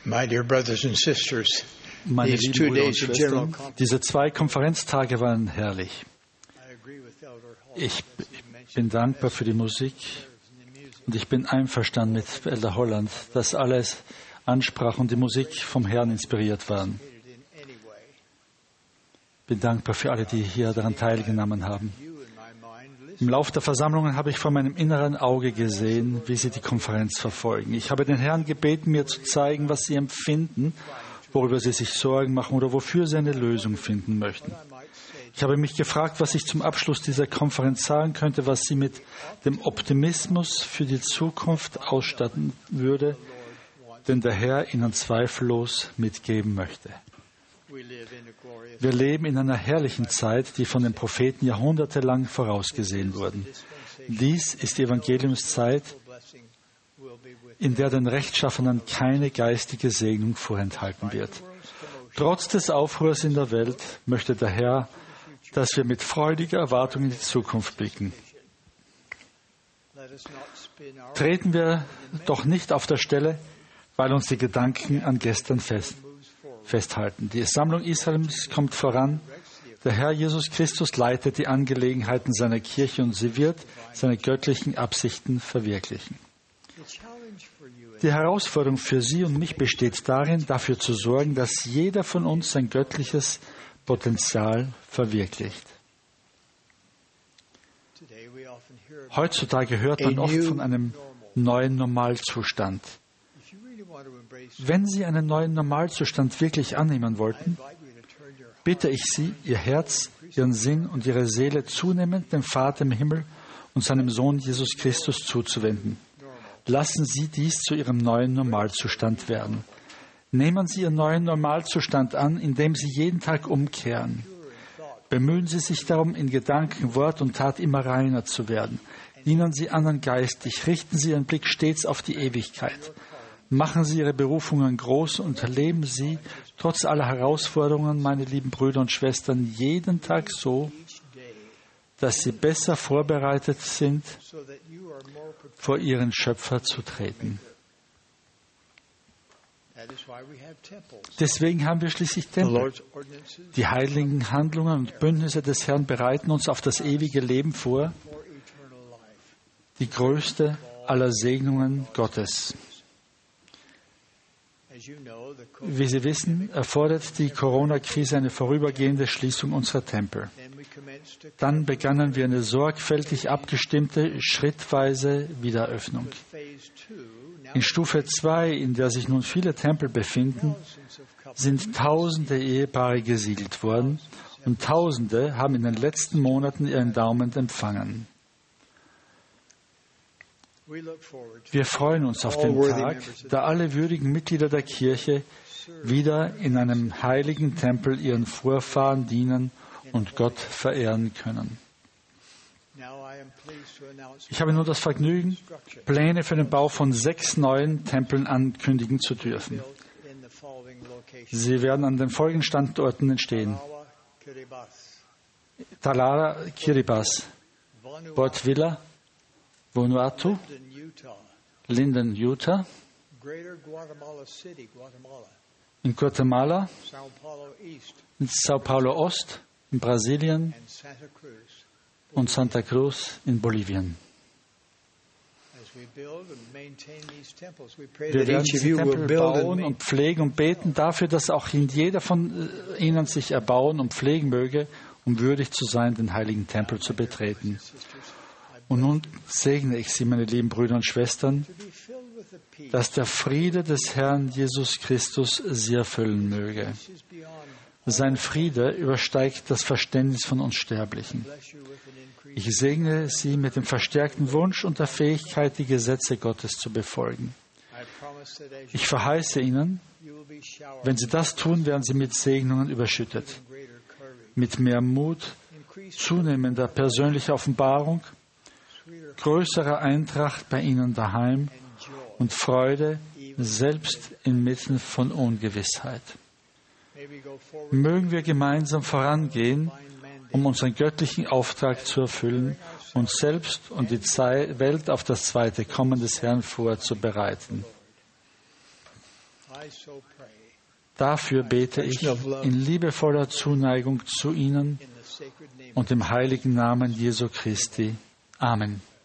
My dear brothers and sisters, Meine these lieben 2 Brüder und days of general Schwestern, conference, diese 2 Konferenztage waren herrlich. I agree with Elder Hall. Ich bin dankbar für die Musik und ich bin einverstanden mit Elder Holland, dass alles ansprach und die Musik vom Herrn inspiriert waren. In any way, Bin dankbar für alle, die hier daran teilgenommen haben. you in my mind Im Lauf der Versammlungen habe ich vor meinem inneren Auge gesehen, wie sie die Konferenz verfolgen. Ich habe den Herrn gebeten, mir zu zeigen, was sie empfinden, worüber sie sich Sorgen machen oder wofür sie eine Lösung finden möchten. Ich habe mich gefragt, was ich zum Abschluss dieser Konferenz sagen könnte, was sie mit dem Optimismus für die Zukunft ausstatten würde, den der Herr ihnen zweifellos mitgeben möchte. we live in a glorious Wir leben in einer herrlichen Zeit, die von den Propheten jahrhundertelang vorausgesehen wurde. Dies ist die Evangeliumszeit, blessing will be with in der den Rechtschaffenen keine geistige Segnung vorenthalten wird. Trotz des Aufruhrs in der Welt möchte der Herr, dass wir mit freudiger Erwartung in die Zukunft blicken. let us not spin our Treten wir doch nicht auf der Stelle, weil uns die Gedanken an gestern festhalten. Die Sammlung Israels kommt voran. Der Herr Jesus Christus leitet die Angelegenheiten seiner Kirche und sie wird seine göttlichen Absichten verwirklichen. the challenge for you Die Herausforderung für Sie und mich besteht darin, dafür zu sorgen, dass jeder von uns sein göttliches Potenzial verwirklicht. today we often hear about Heutzutage hört man oft von einem neuen Normalzustand. if you really want to embrace Wenn Sie einen neuen Normalzustand wirklich annehmen wollten, invite you to turn your bitte ich Sie, Ihr Herz, Ihren Sinn und Ihre Seele zunehmend dem Vater im Himmel und seinem Sohn Jesus Christus zuzuwenden. Lassen Sie dies zu Ihrem neuen Normalzustand werden. Nehmen Sie Ihren neuen Normalzustand an, indem Sie jeden Tag umkehren. Bemühen Sie sich darum, in Gedanken, Wort und Tat immer reiner zu werden. Dienen Sie anderen geistig, richten Sie Ihren Blick stets auf die Ewigkeit. Machen Sie Ihre Berufungen groß und erleben Sie, trotz aller Herausforderungen, meine lieben Brüder und Schwestern, jeden Tag so, dass Sie besser vorbereitet sind, so that you are more prepared. vor Ihren Schöpfer zu treten. That is why we have temples. Deswegen haben wir schließlich The Tempel. Lord's ordinances Die heiligen Handlungen und Bündnisse des Herrn bereiten uns auf das ewige Leben vor, for eternal life. die größte aller Segnungen Gottes. As you know, the Wie Sie wissen, erfordert die Corona-Krise eine vorübergehende Schließung unserer Tempel. then we commenced to Dann begannen wir eine sorgfältig abgestimmte, schrittweise Wiedereröffnung. phase 2. Now In Stufe 2, in der sich nun viele Tempel befinden, thousands of couples sind Tausende Ehepaare gesiegelt worden und Tausende haben in den letzten Monaten ihren Daumen empfangen. we look forward to Wir freuen uns auf den Tag, da alle würdigen Mitglieder der Kirche wieder in einem heiligen Tempel ihren Vorfahren dienen und Gott verehren können. now I am pleased to announce Ich habe nun das Vergnügen, Pläne für den Bau von 6 neuen Tempeln ankündigen zu dürfen. built in the following locations. Sie werden an den folgenden Standorten entstehen: Awa, Kiribati, Talara, Kiribati, Vanuatu, Port Vila, Vanuatu, Linden, Utah, Linden, Utah, Greater Guatemala City, Guatemala, in Guatemala, Sao Paulo East, in Sao Paulo Ost, in Brasilien and Santa Cruz. und Santa Cruz in Bolivien. As we build and maintain these temples, we pray Wir that werden each of diese you will Tempel build and bauen und pflegen und beten dafür, dass auch jeder von ihnen sich erbauen und pflegen möge, um würdig zu sein, den heiligen Tempel zu betreten. Und nun segne ich Sie, meine lieben Brüder und Schwestern, to be filled with the peace dass der Friede des Herrn Jesus Christus Sie erfüllen möge. which is beyond. Sein Friede übersteigt das Verständnis von uns Sterblichen. Bless you with an increase. Ich segne Sie mit dem verstärkten Wunsch und der Fähigkeit, die Gesetze Gottes zu befolgen. I promise that as Ich verheiße Ihnen, you will be showered wenn Sie das tun, werden Sie mit Segnungen überschüttet, with greater courage, mit mehr Mut, increase zunehmender persönlicher Offenbarung, sweeter größerer Eintracht bei Ihnen daheim and joy. und Freude, selbst inmitten von Ungewissheit. May we go forward Mögen wir gemeinsam vorangehen, find mandate. um unseren göttlichen Auftrag zu erfüllen, uns selbst und die Welt auf das zweite Kommen des Herrn vorzubereiten. I so pray Dafür bete ich in liebevoller Zuneigung zu Ihnen in the sacred name und im heiligen Namen Jesu Christi. Amen.